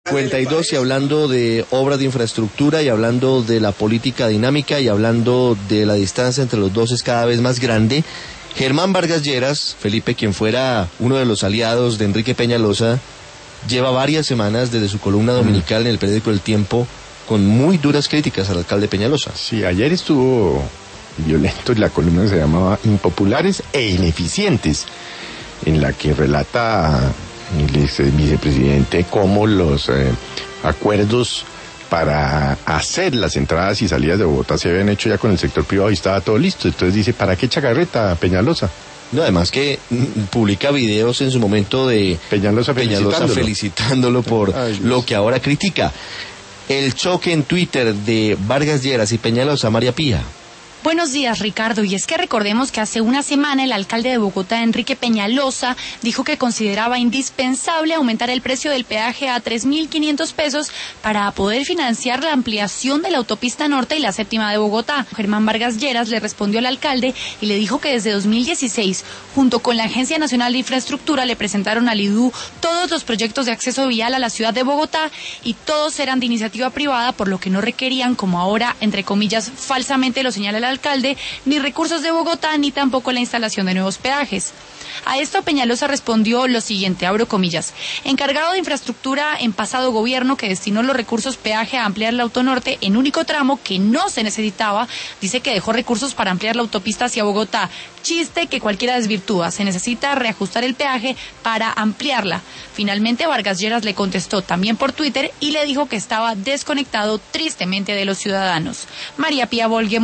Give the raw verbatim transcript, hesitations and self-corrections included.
cincuenta y dos y hablando de obras de infraestructura y hablando de la política dinámica y hablando de la distancia entre los dos es cada vez más grande. Germán Vargas Lleras, Felipe, quien fuera uno de los aliados de Enrique Peñalosa, lleva varias semanas desde su columna dominical en el periódico El Tiempo con muy duras críticas al alcalde Peñalosa. Sí, ayer estuvo violento y la columna se llamaba Impopulares e Ineficientes, en la que relata el ex vicepresidente cómo los eh, acuerdos para hacer las entradas y salidas de Bogotá se habían hecho ya con el sector privado y estaba todo listo. Entonces dice, ¿para qué chacarreta Peñalosa? No, además que mm, publica videos en su momento de Peñalosa, Peñalosa felicitándolo, felicitándolo por Ay, lo que ahora critica. El choque en Twitter de Vargas Lleras y Peñalosa, María Pía. Buenos días, Ricardo. Y es que recordemos que hace una semana el alcalde de Bogotá, Enrique Peñalosa, dijo que consideraba indispensable aumentar el precio del peaje a tres mil quinientos pesos para poder financiar la ampliación de la autopista norte y la séptima de Bogotá. Germán Vargas Lleras le respondió al alcalde y le dijo que desde dos mil dieciséis, junto con la Agencia Nacional de Infraestructura, le presentaron al I D U todos los proyectos de acceso vial a la ciudad de Bogotá y todos eran de iniciativa privada, por lo que no requerían, como ahora, entre comillas, falsamente lo señala el alcalde, ni recursos de Bogotá, ni tampoco la instalación de nuevos peajes. A esto Peñalosa respondió lo siguiente, abro comillas: encargado de infraestructura en pasado gobierno que destinó los recursos peaje a ampliar la autonorte en único tramo que no se necesitaba, dice que dejó recursos para ampliar la autopista hacia Bogotá. Chiste que cualquiera desvirtúa, se necesita reajustar el peaje para ampliarla. Finalmente Vargas Lleras le contestó también por Twitter y le dijo que estaba desconectado tristemente de los ciudadanos. María Pía Volgue.